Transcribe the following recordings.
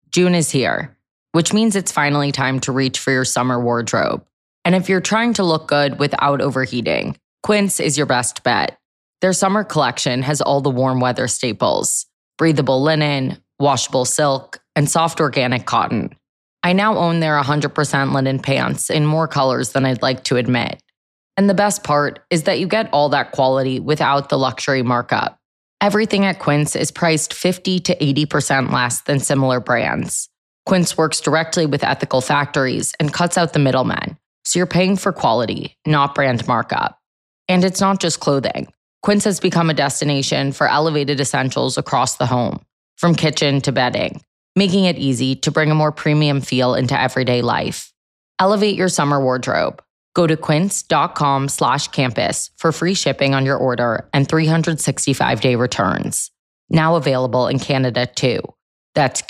June is here, which means it's finally time to reach for your summer wardrobe. And if you're trying to look good without overheating, Quince is your best bet. Their summer collection has all the warm weather staples: breathable linen, washable silk, and soft organic cotton. I now own their 100% linen pants in more colors than I'd like to admit. And the best part is that you get all that quality without the luxury markup. Everything at Quince is priced 50 to 80% less than similar brands. Quince works directly with ethical factories and cuts out the middlemen, so you're paying for quality, not brand markup. And it's not just clothing. Quince has become a destination for elevated essentials across the home, from kitchen to bedding, making it easy to bring a more premium feel into everyday life. Elevate your summer wardrobe. Go to quince.com/campus for free shipping on your order and 365-day returns. Now available in Canada too. That's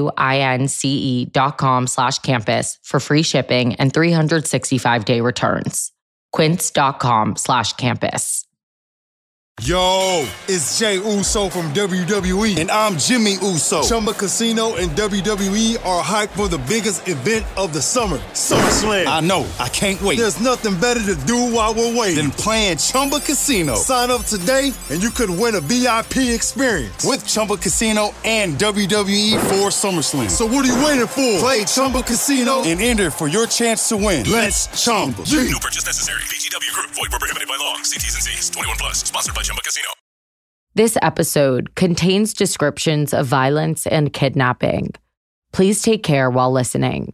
QUINCE.com/campus for free shipping and 365-day returns. Quince.com/campus. Yo, it's Jay Uso from WWE, and I'm Jimmy Uso. Chumba Casino and WWE are hyped for the biggest event of the summer, SummerSlam. I know, I can't wait. There's nothing better to do while we're waiting than playing Chumba Casino. Sign up today, and you could win a VIP experience with Chumba Casino and WWE for SummerSlam. So what are you waiting for? Play Chumba Casino and enter for your chance to win. Let's Chumba. No purchase necessary. VGW Group. Void where prohibited by law. See T's and C's. 21 plus. Sponsored by Chumba Casino. This episode contains descriptions of violence and kidnapping. Please take care while listening.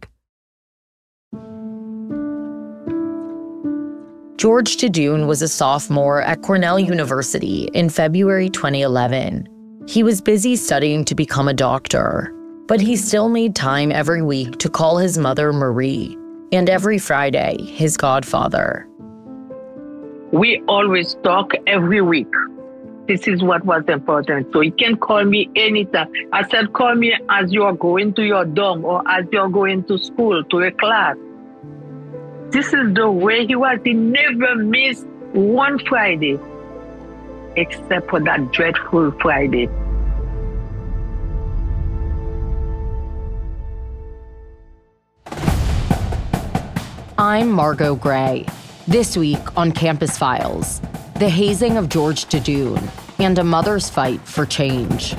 George Tadoon was a sophomore at Cornell University in February 2011. He was busy studying to become a doctor, but he still made time every week to call his mother Marie, and every Friday, his godfather. We always talk every week. This is what was important. So he can call me anytime. I said, call me as you're going to your dorm or as you're going to school, to a class. This is the way he was. He never missed one Friday, except for that dreadful Friday. I'm Margot Gray. This week on Campus Files, the hazing of George Tadoon and a mother's fight for change.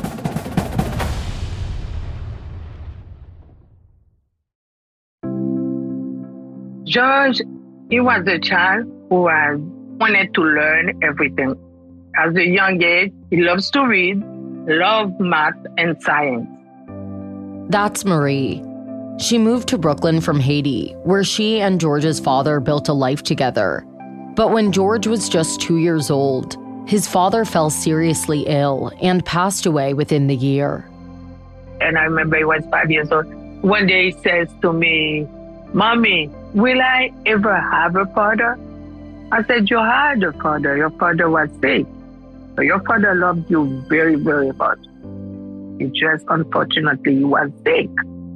George, he was a child who wanted to learn everything. At a young age, he loves to read, loved math and science. That's Marie. She moved to Brooklyn from Haiti, where she and George's father built a life together. But when George was just 2 years old, his father fell seriously ill and passed away within the year. And I remember he was 5 years old. One day he says to me, Mommy, will I ever have a father? I said, you had a father. Your father was sick. So your father loved you very, very much. He just, unfortunately, he was sick.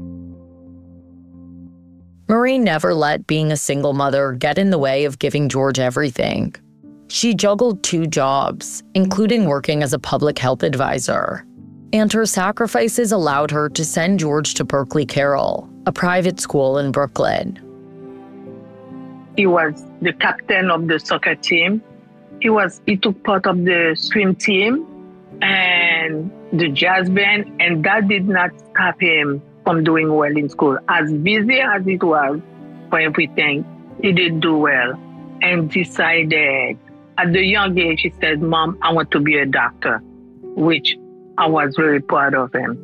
Marie never let being a single mother get in the way of giving George everything. She juggled 2 jobs, including working as a public health advisor. And her sacrifices allowed her to send George to Berkeley Carroll, a private school in Brooklyn. He was the captain of the soccer team. He took part of the swim team and the jazz band, and that did not stop him from doing well in school. As busy as it was for everything, he did do well and decided at the young age, he said, Mom, I want to be a doctor, which I was very proud of him.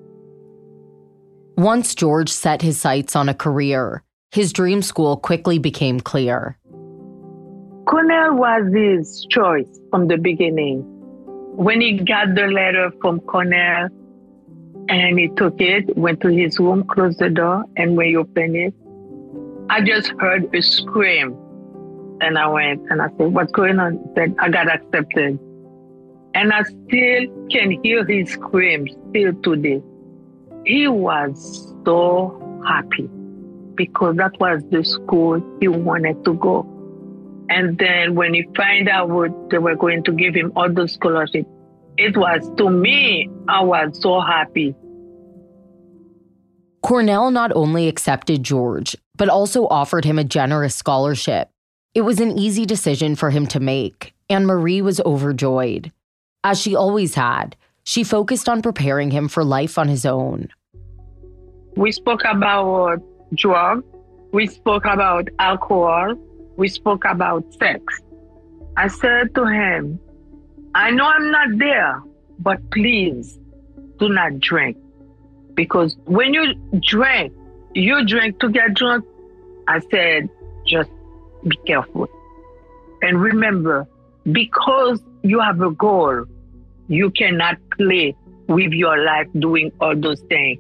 Once George set his sights on a career, his dream school quickly became clear. Cornell was his choice from the beginning. When he got the letter from Cornell, and he took it, went to his room, closed the door, and when he opened it, I just heard a scream. And I went and I said, what's going on? He said, I got accepted. And I still can hear his screams still today. He was so happy because that was the school he wanted to go. And then when he found out they were going to give him all the scholarships, it was, to me, I was so happy. Cornell not only accepted George, but also offered him a generous scholarship. It was an easy decision for him to make, and Marie was overjoyed. As she always had, she focused on preparing him for life on his own. We spoke about drugs. We spoke about alcohol. We spoke about sex. I said to him, I know I'm not there, but please do not drink. Because when you drink to get drunk. I said, just be careful. And remember, because you have a goal, you cannot play with your life doing all those things.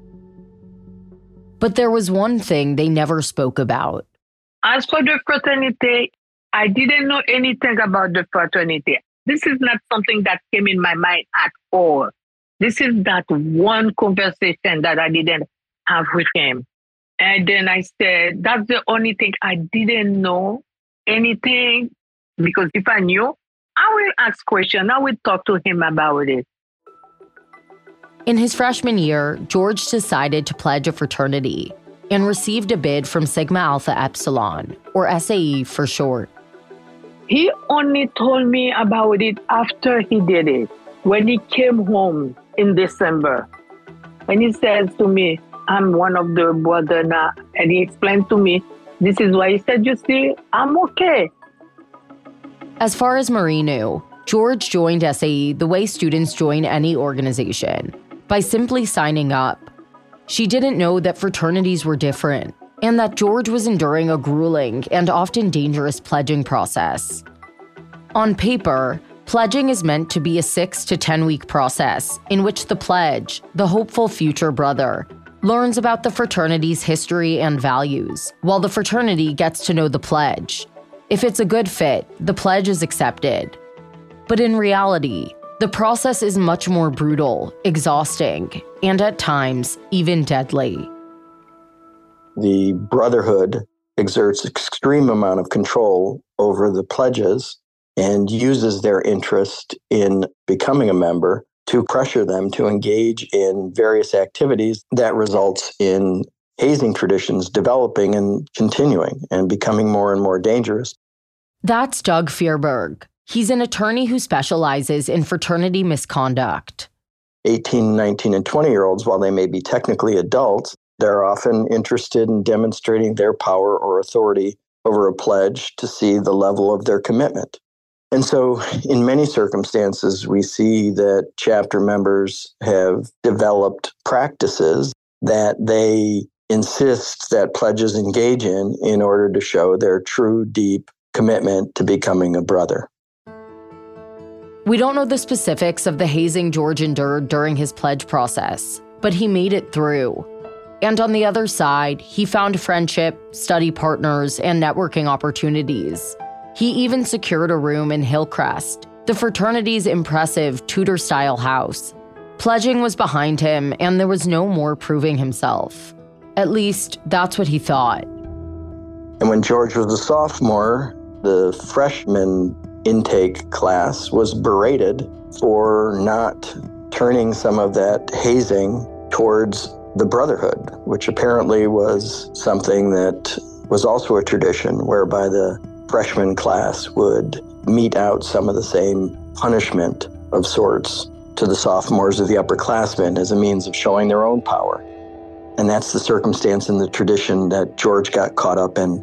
But there was one thing they never spoke about. As for the fraternity, I didn't know anything about the fraternity. This is not something that came in my mind at all. This is that one conversation that I didn't have with him. And then I said, that's the only thing I didn't know anything, because if I knew, I will ask questions. I will talk to him about it. In his freshman year, George decided to pledge a fraternity and received a bid from Sigma Alpha Epsilon, or SAE for short. He only told me about it after he did it, when he came home in December. And he says to me, I'm one of the brothers now. And he explained to me, this is why he said, you see, I'm okay. As far as Marie knew, George joined SAE the way students join any organization, by simply signing up. She didn't know that fraternities were different, and that George was enduring a grueling and often dangerous pledging process. On paper, pledging is meant to be a 6 to 10-week process in which the pledge, the hopeful future brother, learns about the fraternity's history and values, while the fraternity gets to know the pledge. If it's a good fit, the pledge is accepted. But in reality, the process is much more brutal, exhausting, and at times, even deadly. The brotherhood exerts extreme amount of control over the pledges and uses their interest in becoming a member to pressure them to engage in various activities that results in hazing traditions developing and continuing and becoming more and more dangerous. That's Doug Fearberg. He's an attorney who specializes in fraternity misconduct. 18, 19, and 20-year-olds, while they may be technically adults, they're often interested in demonstrating their power or authority over a pledge to see the level of their commitment. And so in many circumstances, we see that chapter members have developed practices that they insist that pledges engage in order to show their true, deep commitment to becoming a brother. We don't know the specifics of the hazing George endured during his pledge process, but he made it through. And on the other side, he found friendship, study partners, and networking opportunities. He even secured a room in Hillcrest, the fraternity's impressive Tudor-style house. Pledging was behind him, and there was no more proving himself. At least, that's what he thought. And when George was a sophomore, the freshman intake class was berated for not turning some of that hazing towards the brotherhood, which apparently was something that was also a tradition whereby the freshman class would mete out some of the same punishment of sorts to the sophomores or the upperclassmen as a means of showing their own power. And that's the circumstance and the tradition that George got caught up in.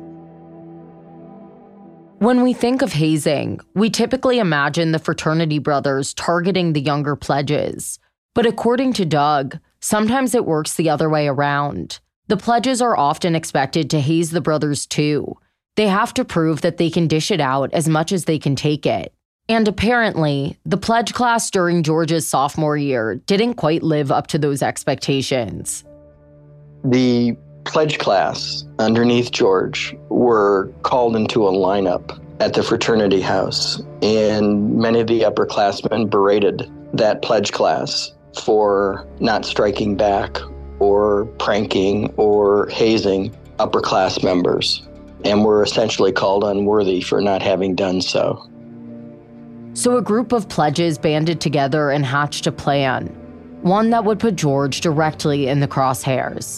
When we think of hazing, we typically imagine the fraternity brothers targeting the younger pledges. But according to Doug, sometimes it works the other way around. The pledges are often expected to haze the brothers too. They have to prove that they can dish it out as much as they can take it. And apparently, the pledge class during George's sophomore year didn't quite live up to those expectations. The pledge class underneath George were called into a lineup at the fraternity house, and many of the upperclassmen berated that pledge class for not striking back or pranking or hazing upperclass members, and were essentially called unworthy for not having done so. So a group of pledges banded together and hatched a plan. one that would put George directly in the crosshairs.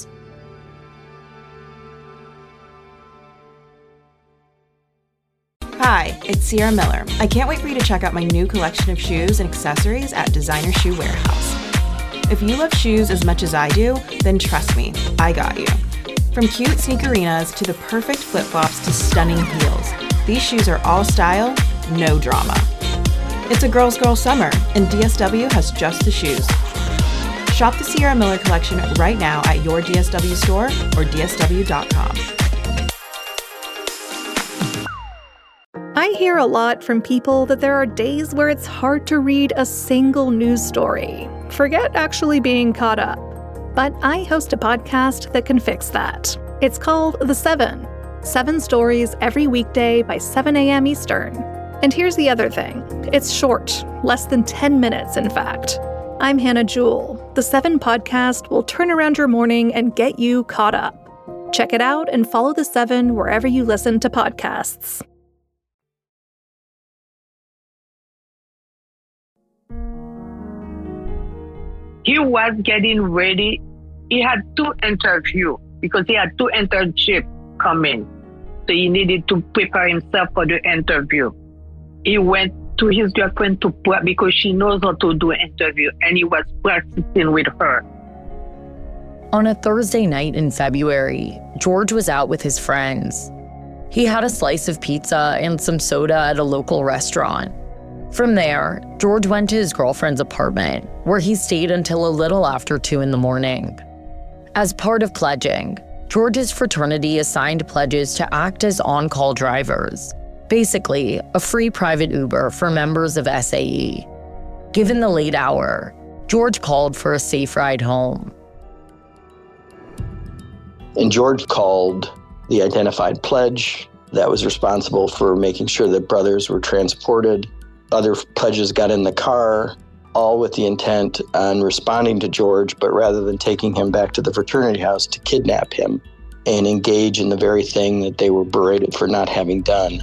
Hi, it's Sierra Miller. I can't wait for you to check out my new collection of shoes and accessories at Designer Shoe Warehouse. If you love shoes as much as I do, then trust me, I got you. From cute sneakerinas to the perfect flip-flops to stunning heels, these shoes are all style, no drama. It's a girl's girl summer, and DSW has just the shoes. Shop the Sierra Miller collection right now at your DSW store or dsw.com. I hear a lot from people that there are days where it's hard to read a single news story. Forget actually being caught up. But I host a podcast that can fix that. It's called The Seven. 7 stories every weekday by 7 a.m. Eastern. And here's the other thing. It's short, less than 10 minutes, in fact. I'm Hannah Jewell. The 7 podcast will turn around your morning and get you caught up. Check it out and follow The 7 wherever you listen to podcasts. He was getting ready. He had 2 interviews because he had 2 internships coming. So he needed to prepare himself for the interview. He went to his girlfriend to prep because she knows how to do an interview, and he was practicing with her. On a Thursday night in February, George was out with his friends. He had a slice of pizza and some soda at a local restaurant. From there, George went to his girlfriend's apartment, where he stayed until a little after 2 a.m. As part of pledging, George's fraternity assigned pledges to act as on-call drivers, basically a free private Uber for members of SAE. Given the late hour, George called for a safe ride home. And George called the identified pledge that was responsible for making sure that brothers were transported. Other pledges got in the car, all with the intent on responding to George, but rather than taking him back to the fraternity house, to kidnap him and engage in the very thing that they were berated for not having done.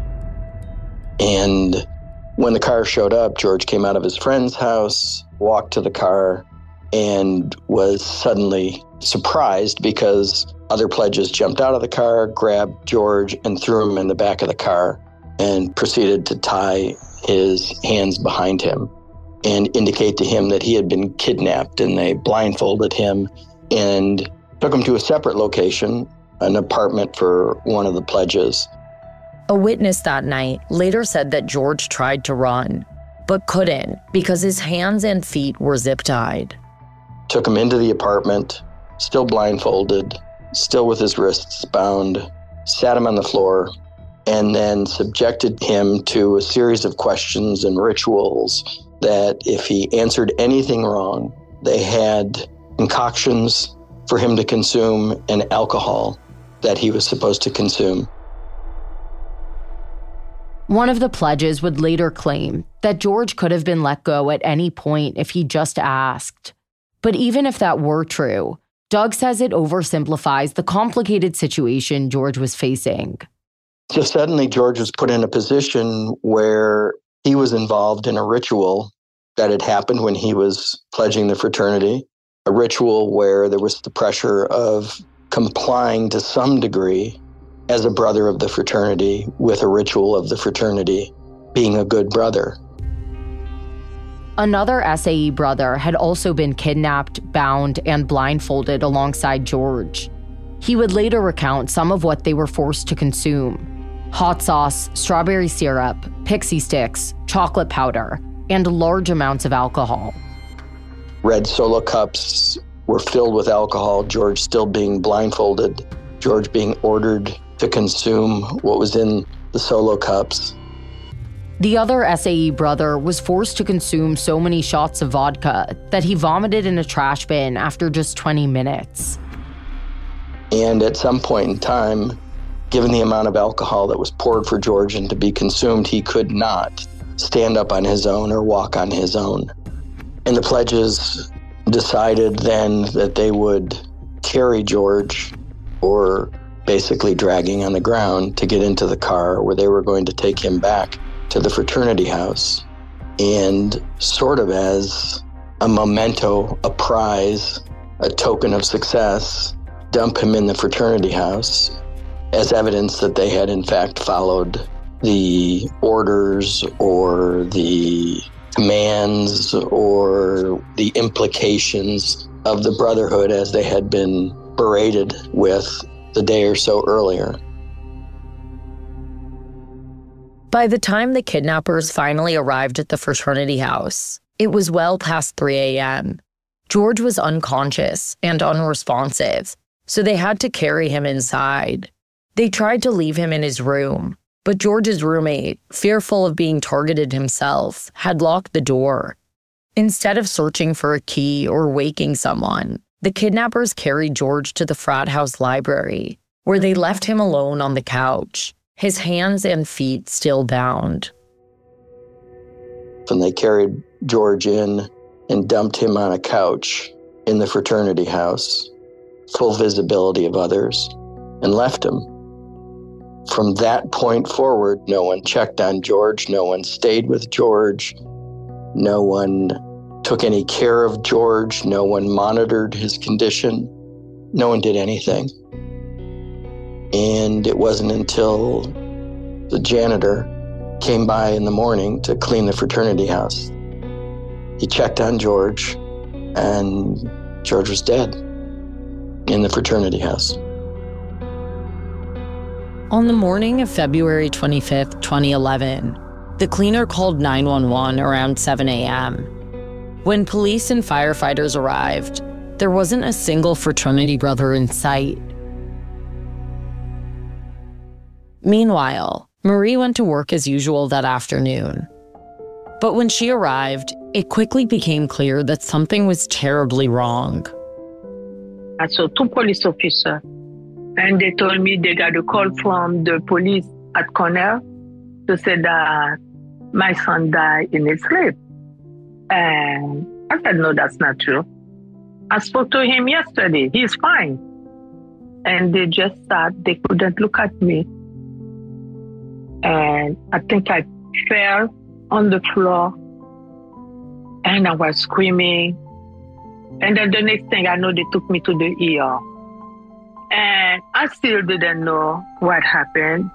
And when the car showed up, George came out of his friend's house, walked to the car, and was suddenly surprised because other pledges jumped out of the car, grabbed George, and threw him in the back of the car and proceeded to tie his hands behind him and indicate to him that he had been kidnapped. And they blindfolded him and took him to a separate location, an apartment for one of the pledges. A witness that night later said that George tried to run, but couldn't because his hands and feet were zip-tied. Took him into the apartment, still blindfolded, still with his wrists bound, sat him on the floor, and then subjected him to a series of questions and rituals that if he answered anything wrong, they had concoctions for him to consume and alcohol that he was supposed to consume. One of the pledges would later claim that George could have been let go at any point if he just asked. But even if that were true, Doug says it oversimplifies the complicated situation George was facing. So suddenly George was put in a position where he was involved in a ritual that had happened when he was pledging the fraternity, a ritual where there was the pressure of complying to some degree as a brother of the fraternity with a ritual of the fraternity, being a good brother. Another SAE brother had also been kidnapped, bound, and blindfolded alongside George. He would later recount some of what they were forced to consume: hot sauce, strawberry syrup, pixie sticks, chocolate powder, and large amounts of alcohol. Red Solo cups were filled with alcohol, George still being blindfolded, George being ordered to consume what was in the Solo cups. The other SAE brother was forced to consume so many shots of vodka that he vomited in a trash bin after just 20 minutes. And at some point in time, given the amount of alcohol that was poured for George and to be consumed, he could not stand up on his own or walk on his own. And the pledges decided then that they would carry George, or basically dragging on the ground, to get into the car where they were going to take him back to the fraternity house. And sort of as a memento, a prize, a token of success, dump him in the fraternity house as evidence that they had in fact followed the orders or the commands or the implications of the Brotherhood as they had been berated with the day or so earlier. By the time the kidnappers finally arrived at the fraternity house, it was well past 3 a.m. George was unconscious and unresponsive, so they had to carry him inside. They tried to leave him in his room, but George's roommate, fearful of being targeted himself, had locked the door. Instead of searching for a key or waking someone, the kidnappers carried George to the frat house library, where they left him alone on the couch, his hands and feet still bound. And they carried George in and dumped him on a couch in the fraternity house, full visibility of others, and left him. From that point forward, no one checked on George, no one stayed with George, no one took any care of George, no one monitored his condition, no one did anything. And it wasn't until the janitor came by in the morning to clean the fraternity house. He checked on George, and George was dead in the fraternity house. On the morning of February 25th, 2011, the cleaner called 911 around 7 a.m. When police and firefighters arrived, there wasn't a single fraternity brother in sight. Meanwhile, Marie went to work as usual that afternoon. But when she arrived, it quickly became clear that something was terribly wrong. I saw 2 police officers, and they told me they got a call from the police at Cornell to say that my son died in his sleep. And I said, no, that's not true. I spoke to him yesterday. He's fine. And they just thought they couldn't look at me. And I think I fell on the floor and I was screaming. And then the next thing I know, they took me to the ER. And I still didn't know what happened.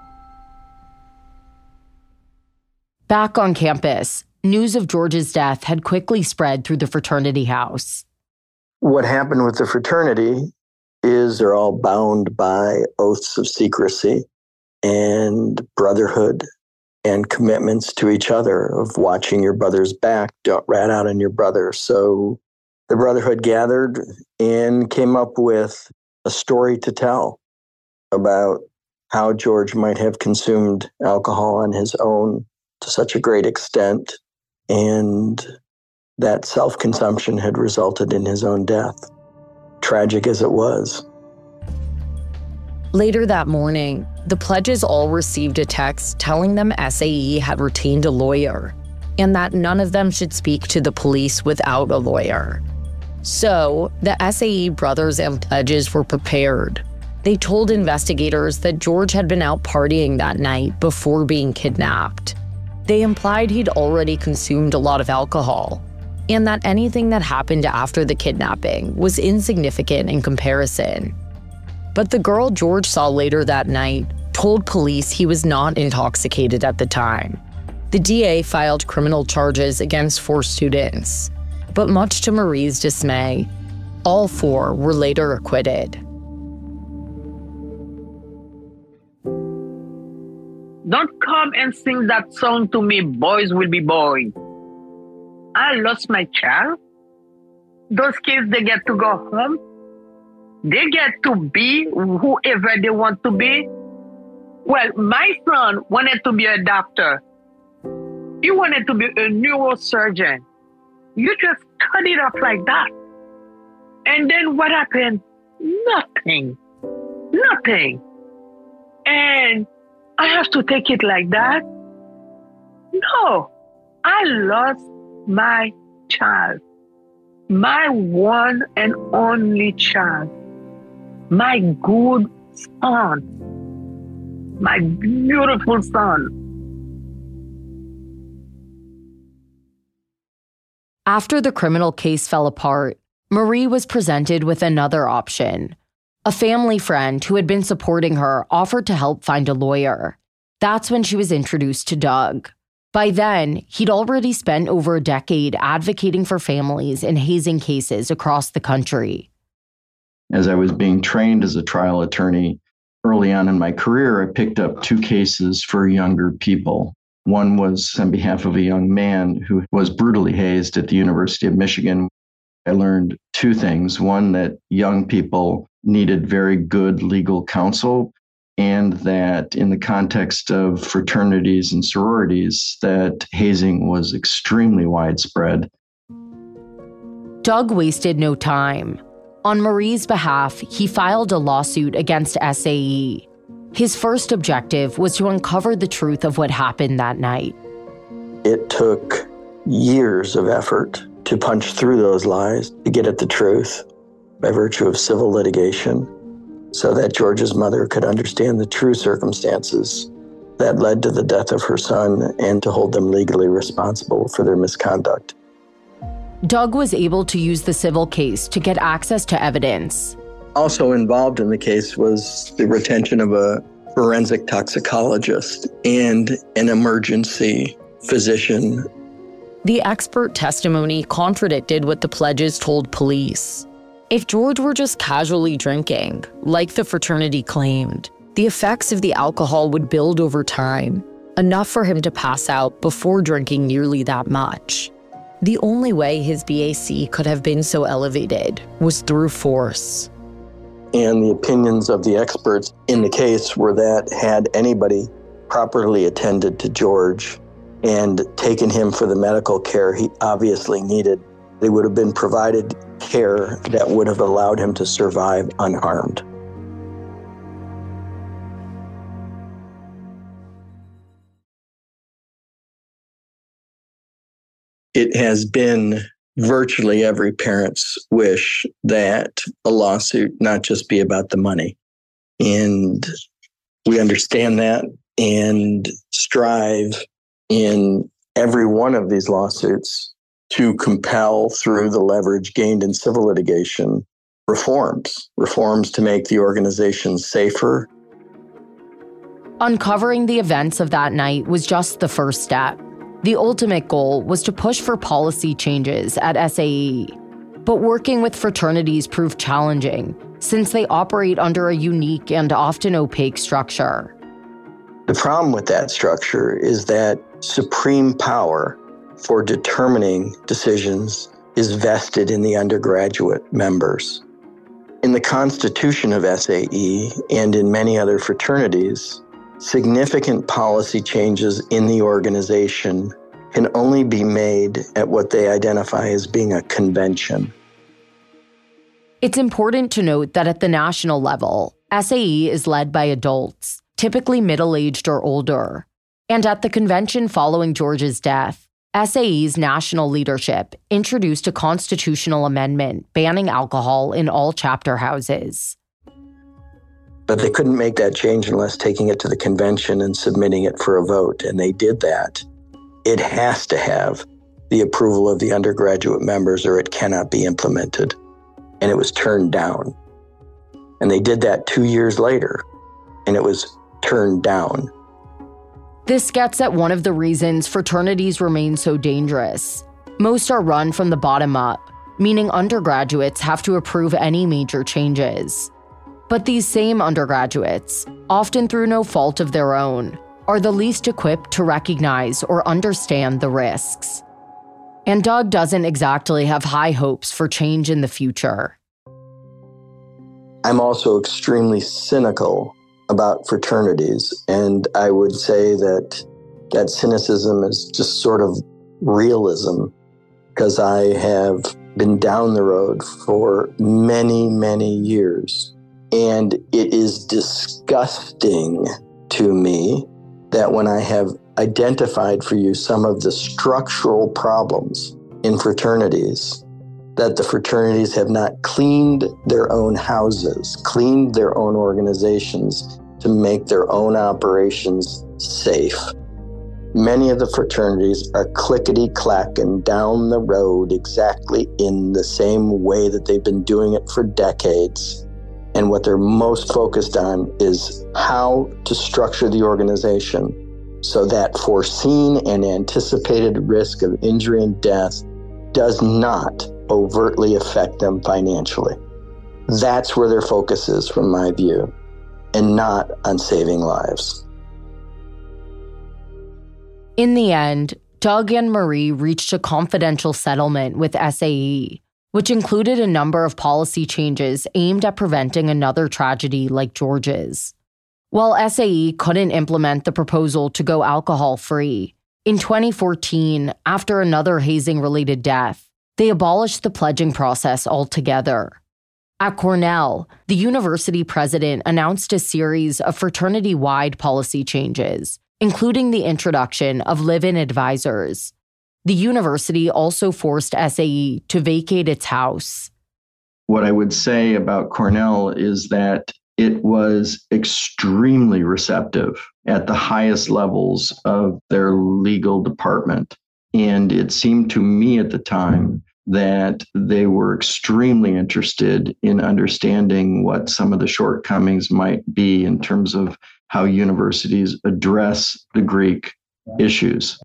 Back on campus, news of George's death had quickly spread through the fraternity house. What happened with the fraternity is they're all bound by oaths of secrecy and brotherhood and commitments to each other of watching your brother's back, don't rat out on your brother. So the brotherhood gathered and came up with a story to tell about how George might have consumed alcohol on his own to such a great extent, and that self-consumption had resulted in his own death, tragic as it was. Later that morning, the pledges all received a text telling them SAE had retained a lawyer and that none of them should speak to the police without a lawyer. So, the SAE brothers and pledges were prepared. They told investigators that George had been out partying that night before being kidnapped. They implied he'd already consumed a lot of alcohol, and that anything that happened after the kidnapping was insignificant in comparison. But the girl George saw later that night told police he was not intoxicated at the time. The DA filed criminal charges against 4 students, but much to Marie's dismay, all 4 were later acquitted. Don't come and sing that song to me, boys will be boys. I lost my child. Those kids, they get to go home. They get to be whoever they want to be. Well, my son wanted to be a doctor. He wanted to be a neurosurgeon. You just cut it off like that. And then what happened? Nothing. Nothing. And I have to take it like that? No. I lost my child. My one and only child. My good son. My beautiful son. After the criminal case fell apart, Marie was presented with another option. A family friend who had been supporting her offered to help find a lawyer. That's when she was introduced to Doug. By then, he'd already spent over a decade advocating for families in hazing cases across the country. As I was being trained as a trial attorney early on in my career, I picked up 2 cases for younger people. One was on behalf of a young man who was brutally hazed at the University of Michigan. I learned 2 things. One, that young people needed very good legal counsel, and that in the context of fraternities and sororities, that hazing was extremely widespread. Doug wasted no time. On Marie's behalf, he filed a lawsuit against SAE. His first objective was to uncover the truth of what happened that night. It took years of effort to punch through those lies, to get at the truth by virtue of civil litigation, so that George's mother could understand the true circumstances that led to the death of her son and to hold them legally responsible for their misconduct. Doug was able to use the civil case to get access to evidence. Also involved in the case was the retention of a forensic toxicologist and an emergency physician. The expert testimony contradicted what the pledges told police. If George were just casually drinking, like the fraternity claimed, the effects of the alcohol would build over time, enough for him to pass out before drinking nearly that much. The only way his BAC could have been so elevated was through force. And the opinions of the experts in the case were that had anybody properly attended to George and taken him for the medical care he obviously needed, they would have been provided care that would have allowed him to survive unharmed. It has been virtually every parent's wish that a lawsuit not just be about the money. And we understand that and strive in every one of these lawsuits to compel, through the leverage gained in civil litigation, reforms to make the organization safer. Uncovering the events of that night was just the first step. The ultimate goal was to push for policy changes at SAE. But working with fraternities proved challenging, since they operate under a unique and often opaque structure. The problem with that structure is that supreme power for determining decisions is vested in the undergraduate members. In the constitution of SAE and in many other fraternities, significant policy changes in the organization can only be made at what they identify as being a convention. It's important to note that at the national level, SAE is led by adults, typically middle-aged or older. And at the convention following George's death, SAE's national leadership introduced a constitutional amendment banning alcohol in all chapter houses. But they couldn't make that change unless taking it to the convention and submitting it for a vote, and they did that. It has to have the approval of the undergraduate members or it cannot be implemented. And it was turned down. And they did that 2 years later, and it was turned down. This gets at one of the reasons fraternities remain so dangerous. Most are run from the bottom up, meaning undergraduates have to approve any major changes. But these same undergraduates, often through no fault of their own, are the least equipped to recognize or understand the risks. And Doug doesn't exactly have high hopes for change in the future. I'm also extremely cynical about fraternities, and I would say that cynicism is just sort of realism, because I have been down the road for many, many years. And it is disgusting to me that when I have identified for you some of the structural problems in fraternities, that the fraternities have not cleaned their own houses, cleaned their own organizations to make their own operations safe. many of the fraternities are clickety-clacking down the road exactly in the same way that they've been doing it for decades. And what they're most focused on is how to structure the organization so that foreseen and anticipated risk of injury and death does not overtly affect them financially. That's where their focus is, from my view, and not on saving lives. In the end, Doug and Marie reached a confidential settlement with SAE, which included a number of policy changes aimed at preventing another tragedy like George's. While SAE couldn't implement the proposal to go alcohol-free, in 2014, after another hazing-related death, they abolished the pledging process altogether. At Cornell, the university president announced a series of fraternity-wide policy changes, including the introduction of live-in advisors. The university also forced SAE to vacate its house. What I would say about Cornell is that it was extremely receptive at the highest levels of their legal department. And it seemed to me at the time that they were extremely interested in understanding what some of the shortcomings might be in terms of how universities address the Greek issues.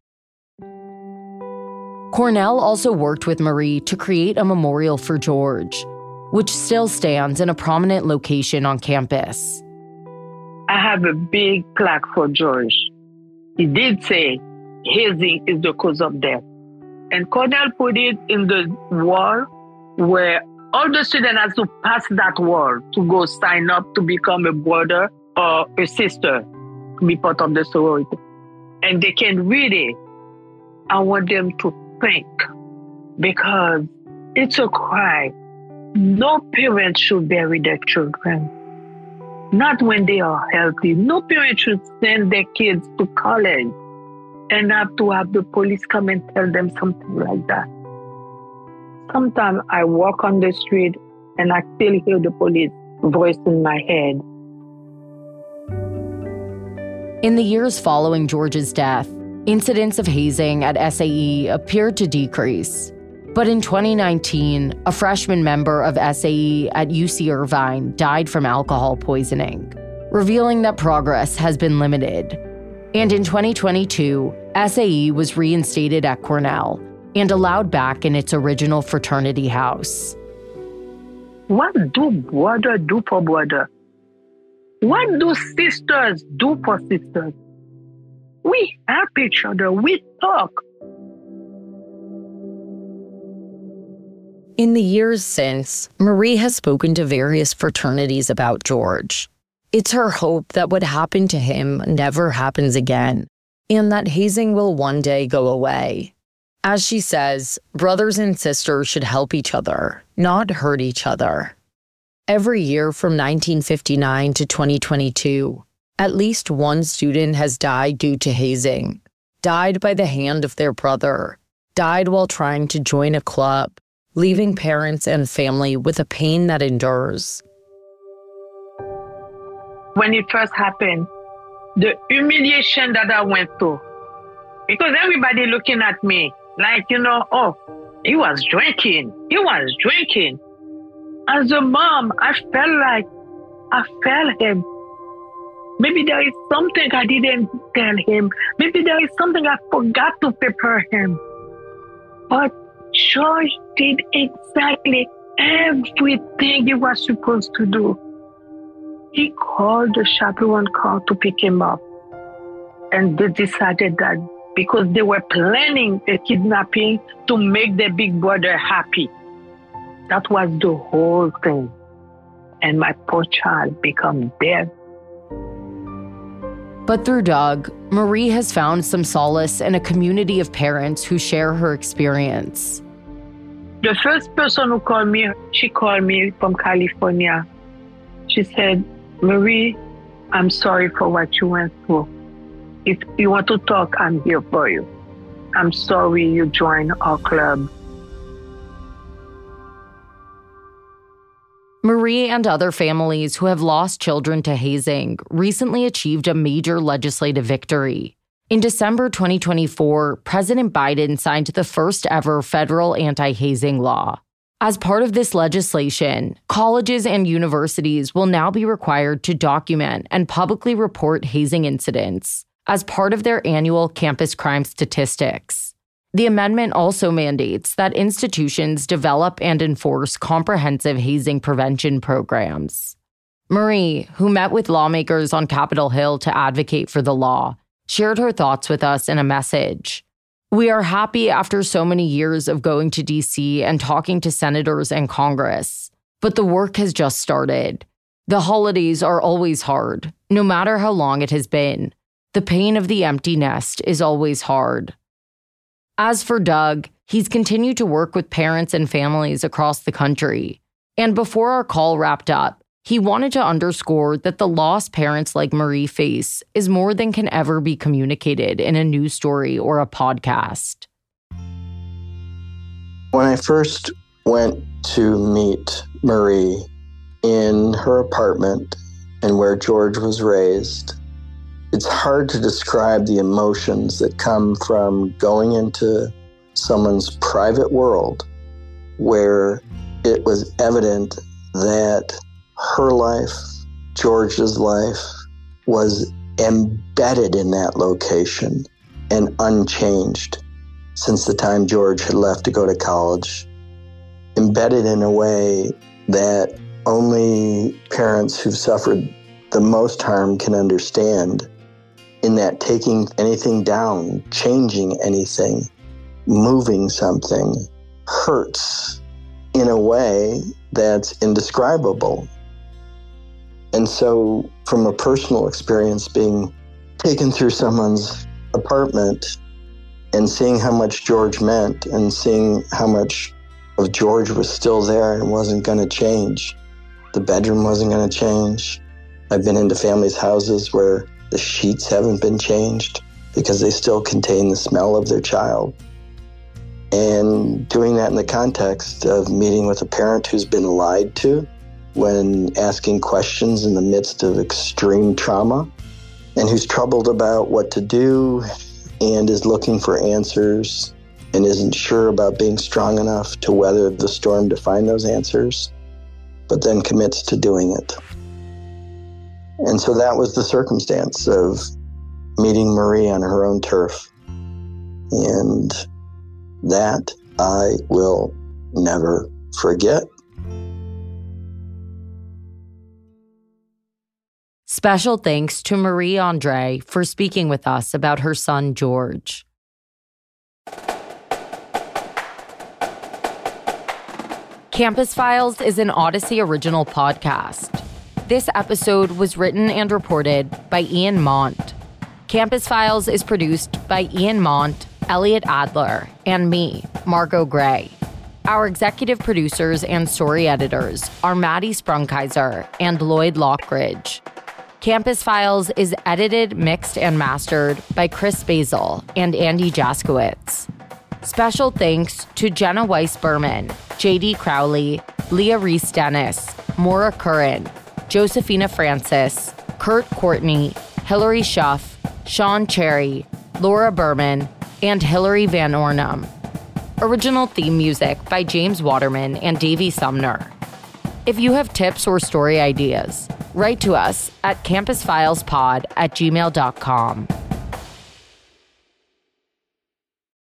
Cornell also worked with Marie to create a memorial for George, which still stands in a prominent location on campus. I have a big plaque for George. He did say hazing is the cause of death. And Cornell put it in the wall where all the students have to pass that wall to go sign up to become a brother or a sister, to be part of the sorority. And they can read it. I want them to think, because it's a crime. No parent should bury their children. Not when they are healthy. No parent should send their kids to college and have to have the police come and tell them something like that. Sometimes I walk on the street and I still hear the police voice in my head. In the years following George's death, incidents of hazing at SAE appeared to decrease. But in 2019, a freshman member of SAE at UC Irvine died from alcohol poisoning, revealing that progress has been limited. And in 2022, SAE was reinstated at Cornell and allowed back in its original fraternity house. What do brother do for brother? What do sisters do for sisters? We help each other. We talk. In the years since, Marie has spoken to various fraternities about George. It's her hope that what happened to him never happens again, and that hazing will one day go away. As she says, brothers and sisters should help each other, not hurt each other. Every year from 1959 to 2022, at least one student has died due to hazing, died by the hand of their brother, died while trying to join a club, leaving parents and family with a pain that endures. When it first happened, the humiliation that I went through, because everybody looking at me like, oh, he was drinking. As a mom, I felt him. Maybe there is something I didn't tell him. Maybe there is something I forgot to prepare him. But George did exactly everything he was supposed to do. He called the chaperone car to pick him up. And they decided that because they were planning a kidnapping to make their big brother happy. That was the whole thing. And my poor child became dead. But through Doug, Marie has found some solace in a community of parents who share her experience. The first person who called me, she called me from California. She said, Marie, I'm sorry for what you went through. If you want to talk, I'm here for you. I'm sorry you joined our club. Marie and other families who have lost children to hazing recently achieved a major legislative victory. In December 2024, President Biden signed the first ever federal anti-hazing law. As part of this legislation, colleges and universities will now be required to document and publicly report hazing incidents as part of their annual campus crime statistics. The amendment also mandates that institutions develop and enforce comprehensive hazing prevention programs. Marie, who met with lawmakers on Capitol Hill to advocate for the law, shared her thoughts with us in a message. We are happy after so many years of going to D.C. and talking to senators and Congress, but the work has just started. The holidays are always hard, no matter how long it has been. The pain of the empty nest is always hard. As for Doug, he's continued to work with parents and families across the country. And before our call wrapped up, he wanted to underscore that the loss parents like Marie face is more than can ever be communicated in a news story or a podcast. When I first went to meet Marie in her apartment and where George was raised, it's hard to describe the emotions that come from going into someone's private world where it was evident that her life, George's life, was embedded in that location and unchanged since the time George had left to go to college. Embedded in a way that only parents who've suffered the most harm can understand, in that taking anything down, changing anything, moving something, hurts in a way that's indescribable. And so from a personal experience, being taken through someone's apartment and seeing how much George meant and seeing how much of George was still there and wasn't going to change. The bedroom wasn't going to change. I've been into families' houses where the sheets haven't been changed because they still contain the smell of their child. And doing that in the context of meeting with a parent who's been lied to when asking questions in the midst of extreme trauma, and who's troubled about what to do and is looking for answers and isn't sure about being strong enough to weather the storm to find those answers, but then commits to doing it. And so that was the circumstance of meeting Marie on her own turf. And that I will never forget. Special thanks to Marie Andre for speaking with us about her son, George. Campus Files is an Odyssey original podcast. This episode was written and reported by Ian Mont. Campus Files is produced by Ian Mont, Elliot Adler, and me, Margot Gray. Our executive producers and story editors are Maddie Sprungkaiser and Lloyd Lockridge. Campus Files is edited, mixed, and mastered by Chris Basil and Andy Jaskowitz. Special thanks to Jenna Weiss-Berman, J.D. Crowley, Leah Reese-Dennis, Maura Curran, Josephina Francis, Kurt Courtney, Hillary Schuff, Sean Cherry, Laura Berman, and Hillary Van Ornum. Original theme music by James Waterman and Davey Sumner. If you have tips or story ideas, write to us at campusfilespod@gmail.com.